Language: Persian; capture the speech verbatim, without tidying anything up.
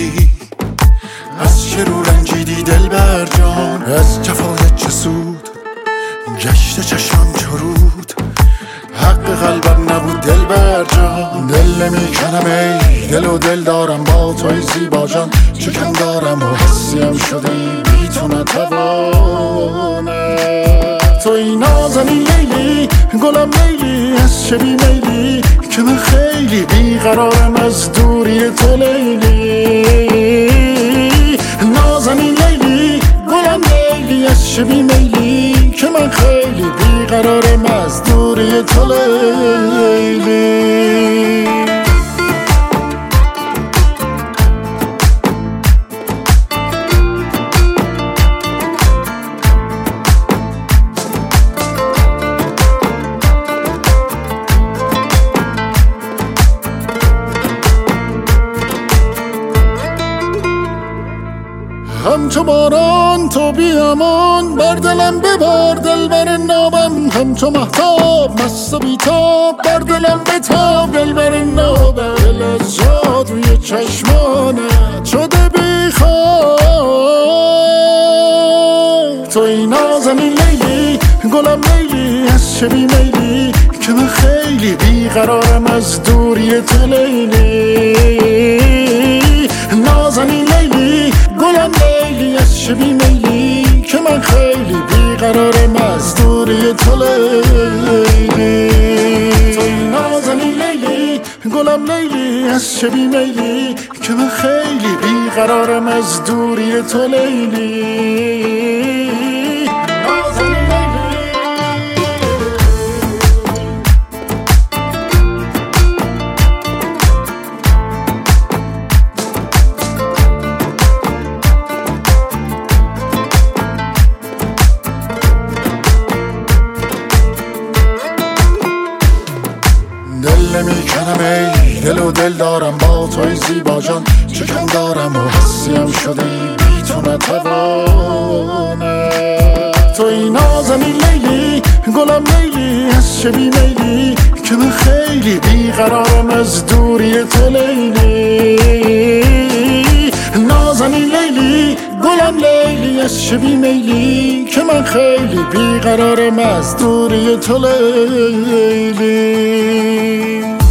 میلی؟ از چه رو رنجیدی دلبر جان؟ از جفایت چه سود گشته چشم چرود؟ حق قلبم نبود دلبر جان. دل نمیکنم ای دل و دل دارم با توی زیبا جان. چکم دارم و حسیم شدی بی تو نتوانم. توی نازنی لیلی گلم لیلی، از چه بی میلی که من خیلی بیقرارم از دوری تو لیلی. نازنی لیلی گلم لیلی، از چه بی میلی که من خیلی بیقرارم از دوری تو لیلی. همچو باران تو بیامان بر دلم ببار دلبر نابم. همچو مهتاب مست و بیتاب بر دلم بتاب دلبر نابم. دل از جادوی چشمانت شده بیخواب. توی نازنی لیلی گلم لیلی، از چه بی میلی که من خیلی بیقرارم از دوری تو لیلی. نازنی لیلی گلم لیلی، از چه بی میلی که من خیلی بیقرارم از دوری تو لیلی. توی نازنی لیلی گلم لیلی، از چه بی میلی که من خیلی بیقرارم از دوری تو لیلی. دل نمیکنم ای دل و دل دارم با توی زیبا جان. چکم دارم و حسیم شدی بی تو نتوانم. توی نازنی لیلی گلم لیلی، از چه بی میلی که من خیلی بیقرارم از دوری تو لیلی. نازنی لیلی گلم لیلی، از چه بی میلی که من خیلی بیقرارم از دوری تو لیلی.